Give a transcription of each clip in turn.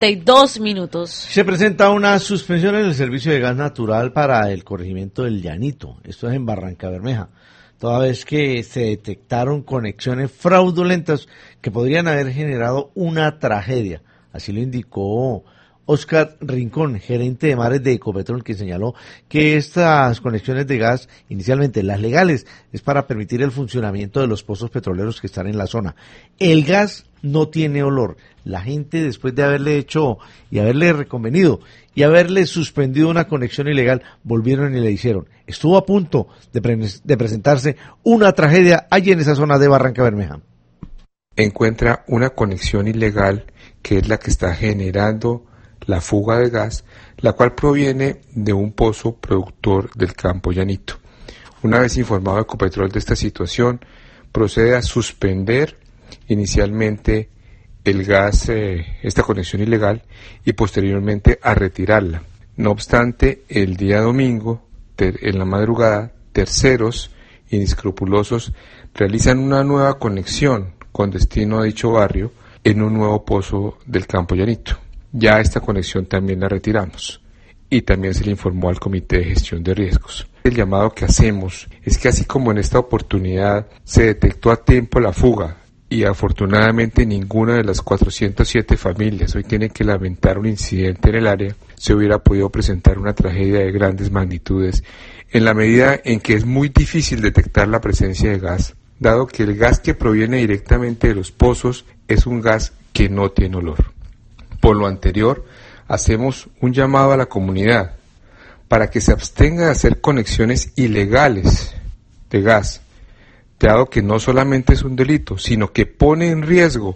32 minutos. Se presenta una suspensión en el servicio de gas natural para el corregimiento del Llanito. Esto es en Barrancabermeja. Toda vez que se detectaron conexiones fraudulentas que podrían haber generado una tragedia. Así lo indicó Oscar Rincón, gerente de mares de Ecopetrol, que señaló que estas conexiones de gas, inicialmente las legales, es para permitir el funcionamiento de los pozos petroleros que están en la zona. El gas no tiene olor. La gente, después de haberle hecho y haberle reconvenido y haberle suspendido una conexión ilegal, volvieron y le hicieron. Estuvo a punto de presentarse una tragedia allí en esa zona de Barrancabermeja. Encuentra una conexión ilegal que es la que está generando la fuga de gas, la cual proviene de un pozo productor del campo Llanito. Una vez informado Ecopetrol de esta situación, procede a suspender inicialmente el gas, esta conexión ilegal, y posteriormente a retirarla. No obstante, el día domingo, en la madrugada, terceros inescrupulosos realizan una nueva conexión con destino a dicho barrio en un nuevo pozo del campo Llanito. Ya esta conexión también la retiramos y también se le informó al Comité de Gestión de Riesgos. El llamado que hacemos es que así como en esta oportunidad se detectó a tiempo la fuga y afortunadamente ninguna de las 407 familias hoy tiene que lamentar un incidente en el área, se hubiera podido presentar una tragedia de grandes magnitudes en la medida en que es muy difícil detectar la presencia de gas, dado que el gas que proviene directamente de los pozos es un gas que no tiene olor. Por lo anterior, hacemos un llamado a la comunidad para que se abstenga de hacer conexiones ilegales de gas, dado que no solamente es un delito, sino que pone en riesgo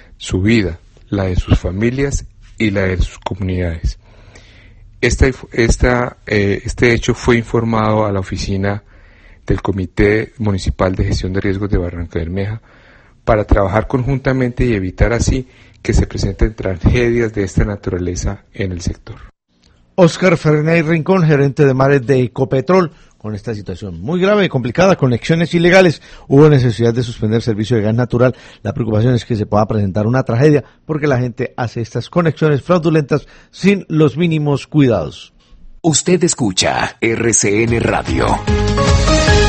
su vida, la de sus familias y la de sus comunidades. Este hecho fue informado a la oficina del Comité Municipal de Gestión de Riesgos de Barrancabermeja para trabajar conjuntamente y evitar así que se presenten tragedias de esta naturaleza en el sector. Oscar Fernández Rincón, gerente de mares de Ecopetrol, con esta situación muy grave y complicada, conexiones ilegales, hubo necesidad de suspender el servicio de gas natural. La preocupación es que se pueda presentar una tragedia porque la gente hace estas conexiones fraudulentas sin los mínimos cuidados. Usted escucha RCN Radio.